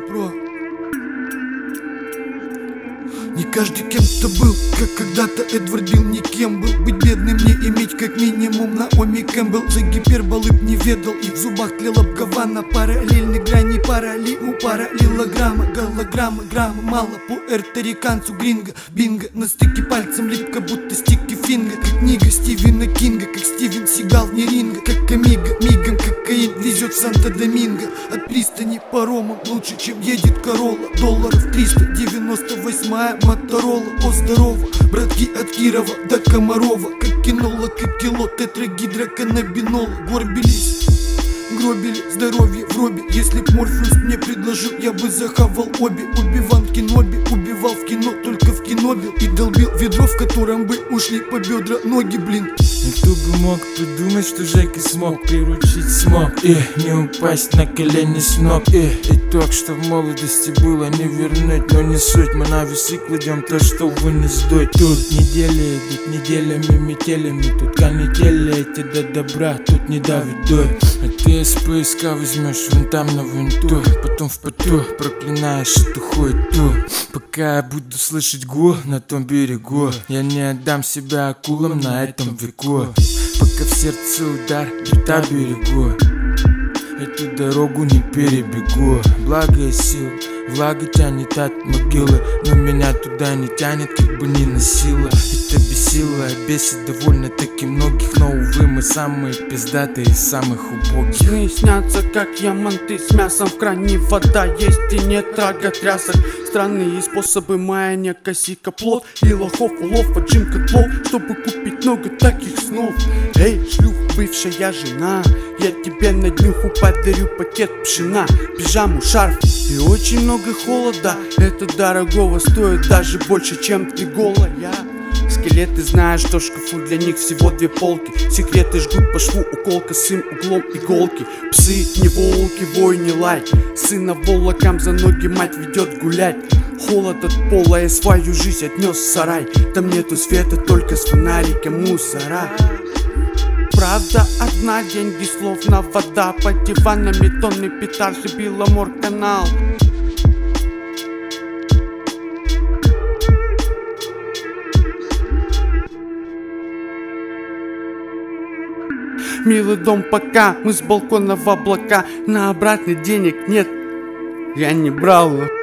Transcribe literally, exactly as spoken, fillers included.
Про. Не каждый кем-то был, как когда-то Эдвард Билл никем был. Быть бедным не иметь как минимум Наоми Кэмпбелл. За гиперболы б не ведал, и в зубах тлела б гавана. Параллельной грани, параллелу, параллелограмма. Голограмма, грамма, мало пуэрториканцу гринго. Бинго, на стыке пальцем липко, будто стики финга. Как книга Стивена Кинга, как Стивен Сигал вне ринга. Как Амиго, мигом кокаин везет в Санто-Доминго. От пристани паромом лучше, чем едет Королла. Долларов триста девяносто восьмая Моторола. О, здорово, братки от Кирова до Комарова. Как кинола, как кило тетрагидроканнабинола. Горбились, гробили здоровье в робе. Если б Морфеус мне предложил, я бы захавал обе. Убиван Кеноби, убивал в кино, только в кино бил. И долбил ведро, в котором бы ушли по бедра ноги, блин. И кто бы мог придумать, что Жеки смог приручить смог и не упасть на колени с ног. И итог, что в молодости было не вернуть, но не суть. Мы на весы кладем то, что вы не сдуть. Тут недели идут неделями, метелями. Тут канители эти до добра, тут не давит дой. А ты с ПСК возьмешь вон там на винту, потом в поту проклинаешь эту хуету. Пока я буду слышать гул на том берегу, я не отдам себя акулам на этом веку. Пока в сердце удар, бита берегу, эту дорогу не перебегу. Благо и сил, влага тянет от могилы, но меня туда не тянет, как бы ни носило. Это бесило, бесит довольно-таки многих, но увы, мы самые пиздатые из самых убогих. Сны снятся, как яманты с мясом в кране. Вода есть и нет траготрясок. Странные способы маяния, косика, плод и лохов, улов, отжим котлов, чтобы купить много таких снов. Эй, шлюх, бывшая жена, я тебе на днюху подарю пакет пшена, пижаму, шарф и очень много холода. Это дорогого стоит даже больше, чем ты голая. Скелеты, знаешь, что в шкафу для них всего две полки. Секреты жгут по шву, укол косым углом иголки. Псы не волки, вой не лай. Сына волокам за ноги мать ведет гулять. Холод от пола, я свою жизнь отнес в сарай. Там нету света, только с фонариком мусора. Правда одна, деньги словно вода. Под диванами тонны петарши, Беломор-канал. Милый дом пока, мы с балкона в облака. На обратный денег нет, я не брал.